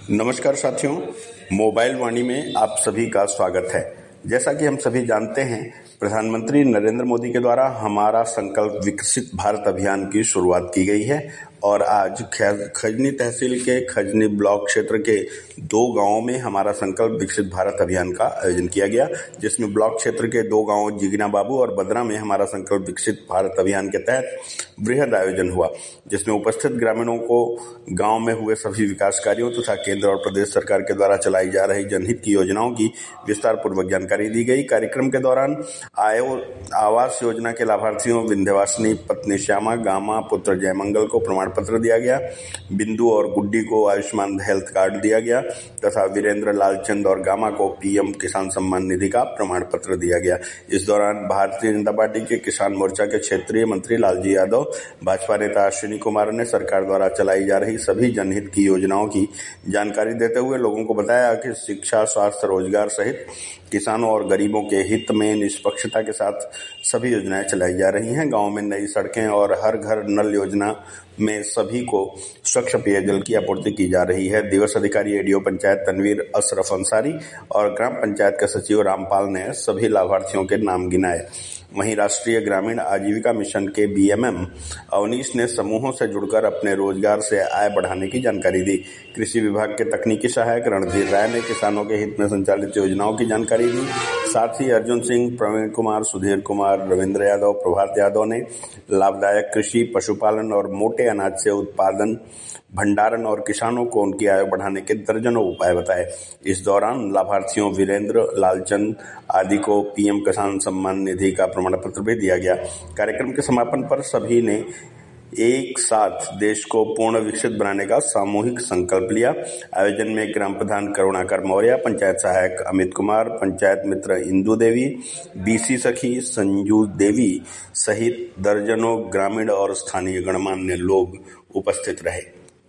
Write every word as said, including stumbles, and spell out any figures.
नमस्कार साथियों, मोबाइल वाणी में आप सभी का स्वागत है। जैसा कि हम सभी जानते हैं, प्रधानमंत्री नरेंद्र मोदी के द्वारा हमारा संकल्प विकसित भारत अभियान की शुरुआत की गई है और आज खजनी तहसील के खजनी ब्लॉक क्षेत्र के दो गांवों में हमारा संकल्प विकसित भारत अभियान का आयोजन किया गया, जिसमें ब्लॉक क्षेत्र के दो गांवों जिगना बाबू और बदरा में हमारा संकल्प विकसित भारत अभियान के तहत वृहद आयोजन हुआ, जिसमें उपस्थित ग्रामीणों को गांव में हुए सभी विकास कार्यों तथा तो केंद्र और प्रदेश सरकार के द्वारा चलाई जा रही जनहित की योजनाओं की विस्तार पूर्वक जानकारी दी गई। कार्यक्रम के दौरान आयो आवास योजना के लाभार्थियों विंध्यवासिनी पत्नी श्यामा, गामा पुत्र जयमंगल को प्रमाण पत्र दिया गया। बिंदु और गुड्डी को आयुष्मान हेल्थ कार्ड दिया गया तथा वीरेंद्र लालचंद और गामा को पीएम किसान सम्मान निधि का प्रमाण पत्र दिया गया। इस दौरान भारतीय जनता पार्टी के किसान मोर्चा के क्षेत्रीय मंत्री लालजी यादव, भाजपा नेता अश्विनी कुमार ने सरकार द्वारा चलाई जा रही सभी जनहित की योजनाओं की जानकारी देते हुए लोगों को बताया कि शिक्षा, स्वास्थ्य, रोजगार सहित किसानों और गरीबों के हित में निष्पक्षता के साथ सभी योजनाएं चलाई जा रही हैं। गांव में नई सड़कें और हर घर नल योजना में सभी को स्वच्छ पेयजल की आपूर्ति की जा रही है। दिवस अधिकारी एडीओ पंचायत तनवीर अशरफ अंसारी और ग्राम पंचायत के सचिव रामपाल ने सभी लाभार्थियों के नाम गिनाए। वहीं राष्ट्रीय ग्रामीण आजीविका मिशन के बीएमएम अवनीश ने समूहों से जुड़कर अपने रोजगार से आय बढ़ाने की जानकारी दी। कृषि विभाग के तकनीकी सहायक रणधीर राय ने किसानों के हित में संचालित योजनाओं की जानकारी दी। साथ ही अर्जुन सिंह, प्रवीण कुमार, सुधीर कुमार, रविंद्र यादव, प्रभात यादव ने लाभदायक कृषि, पशुपालन और मोटे अनाज से उत्पादन, भंडारण और किसानों को उनकी आय बढ़ाने के दर्जनों उपाय बताए। इस दौरान लाभार्थियों वीरेंद्र, लालचंद आदि को पीएम किसान सम्मान निधि का प्रमाण पत्र भी दिया गया। कार्यक्रम के समापन पर सभी ने एक साथ देश को पूर्ण विकसित बनाने का सामूहिक संकल्प लिया। आयोजन में ग्राम प्रधान करुणाकर मौर्य, पंचायत सहायक अमित कुमार, पंचायत मित्र इंदू देवी, बीसी सखी संजू देवी सहित दर्जनों ग्रामीण और स्थानीय गणमान्य लोग उपस्थित रहे।